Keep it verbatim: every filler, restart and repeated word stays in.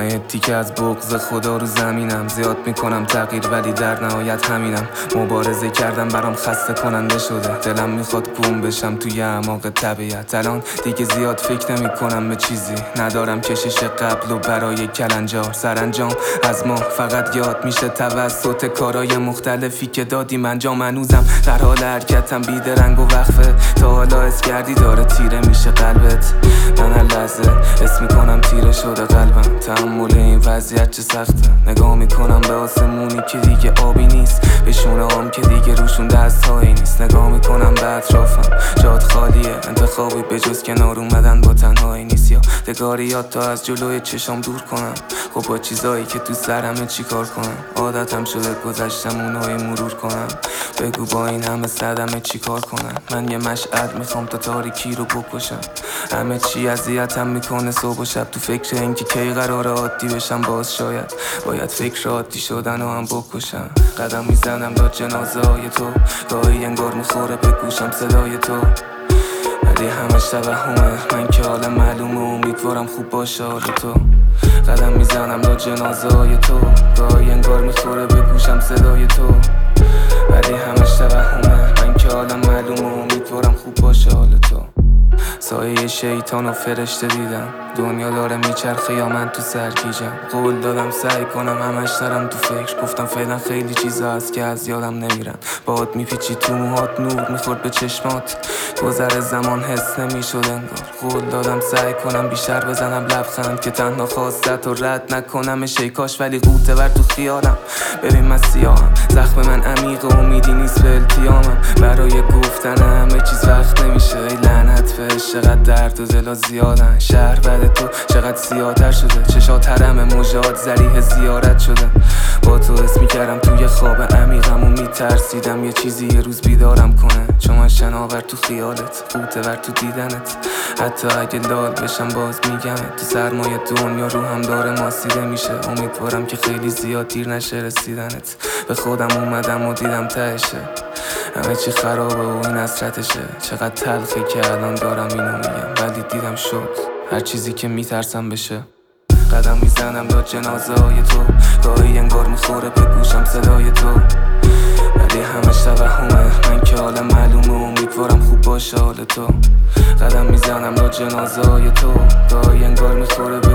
من یه تیکه از بغض خدا رو زمینم، زیاد میکنم تغییر ولی در نهایت همینم. مبارزه کردم برام خسته کننده شده، دلم میخواد گم بشم توی اعماق طبیعت. الان دیگه زیاد فکر نمی کنم به چیزی، ندارم کشش قبل و برای کلنجار. سرانجام از ما فقط یاد میشه توسط کارهای مختلفی که دادیم انجام. هنوزم در حال حرکتم بیدرنگ و وقفه، تا حالا حس کردی داره تیره میشه قلبت؟ من هر لحظه حس میکنم تیره شده قلبم. تحمل این وضعیت چه سخته، نگاه میکنم به آسمونی که دیگه آبی نیست، به شونه هم که دیگه روشون دست هایی نیست. نگاه میکنم به اطرافم، جات خالیه، انتخابی به جز کنار اومدن با تنهایی نیست. یا دگاریات تا از جلوی چشام دور کنم، خب با چیزایی که تو سرمه چی کار کنم؟ عادتم شده گذشتم اونایی مرور کنم، بگو با این همه صدمه چی کار کنم؟ من یه مشعل میخوام تا تاریکی رو بکشم، همه چی اذیتم میکنه صبح و شب. تو فکر اینکه کی قراره عادی بشم، باز شاید باید فکر عادی شدن رو هم بکشم. قدم میزنم داد جنازه های تو، گاهی انگار میخوره به گوشم صدای تو، ولی همش توهمه. من که حالم معلومه، امیدوارم خوب باشه حال تو. قدم میزنم داد جنازه های تو، گاهی انگار میخوره به گوشم صدای تو، ولی همش توهمه. من که حالم معلومه، امیدوارم خوب باشه حال تو. سایه شیطان و فرشته دیدم، دنیا داره میچرخه یا من تو سرگیجم. قول دادم سعی کنم همش دارم تو فکر، گفتم فعلا خیلی چیزا هست که از یادم نمیرن. باد میپیچی تو موهات، نور میخورد به چشمات، گذر زمان حس نمیشد انگار. قول دادم سعی کنم بیشتر بزنم لبخند، که تنها خواستت رو رد نکنم شیکاش، ولی قوطه ور تو خیالم. ببین من سیاهم، زخم من عمیق و امیدی نیست به التیامم. برای گفتن همه چیز وقت نمیشه، ای لعنت فش چقدر درد و دلا زیادن. شهر بعد تو چقدر سیاه‌تر شده، چشات حرم موجات ذریح زیارت شده. با تو حس میکردم توی خواب عمیقم و میترسیدم یه چیزی یه روز بیدارم کنه، چون من شناور تو خیالت، قوطه ور تو دیدنت. حتی اگه لال بشم باز میگم تو سرمایه دنیا رو هم داره ماسیده میشه. امیدوارم که خیلی زیاد دیر نشه رسیدنت. به خودم اومدم و دیدم تهشه، همه چی خرابه و این حسرتشه. چقدر تلخه که الان دارم اینو میگم، ولی دیدم شد هر چیزی که میترسم بشه. قدم میزنم داد جنازه های تو، گاهی انگار میخوره به گوشم صدای تو، ولی همش توهمه. من که حالم معلومه، امیدوارم خوب باشه حال تو. قدم میزنم داد جنازه های تو، گاهی انگار میخوره به